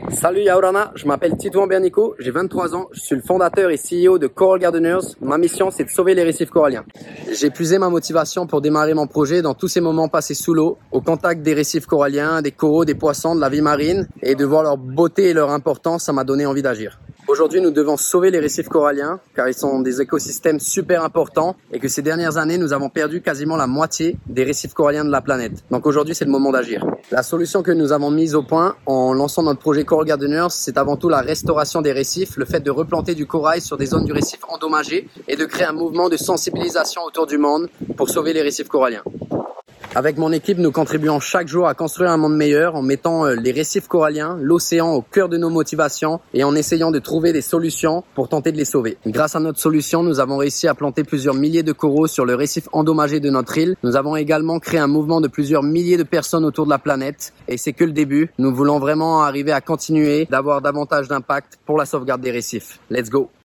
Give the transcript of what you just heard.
Salut Yaorana, je m'appelle Titouan Bernico, j'ai 23 ans, je suis le fondateur et CEO de Coral Gardeners. Ma mission, c'est de sauver les récifs coralliens. J'ai puisé ma motivation pour démarrer mon projet dans tous ces moments passés sous l'eau, au contact des récifs coralliens, des coraux, des poissons, de la vie marine, et de voir leur beauté et leur importance, ça m'a donné envie d'agir. Aujourd'hui, nous devons sauver les récifs coralliens car ils sont des écosystèmes super importants et que ces dernières années, nous avons perdu quasiment la moitié des récifs coralliens de la planète. Donc aujourd'hui, c'est le moment d'agir. La solution que nous avons mise au point en lançant notre projet Coral Gardeners, c'est avant tout la restauration des récifs, le fait de replanter du corail sur des zones du récif endommagées et de créer un mouvement de sensibilisation autour du monde pour sauver les récifs coralliens. Avec mon équipe, nous contribuons chaque jour à construire un monde meilleur en mettant les récifs coralliens, l'océan au cœur de nos motivations et en essayant de trouver des solutions pour tenter de les sauver. Grâce à notre solution, nous avons réussi à planter plusieurs milliers de coraux sur le récif endommagé de notre île. Nous avons également créé un mouvement de plusieurs milliers de personnes autour de la planète et c'est que le début. Nous voulons vraiment arriver à continuer d'avoir davantage d'impact pour la sauvegarde des récifs. Let's go!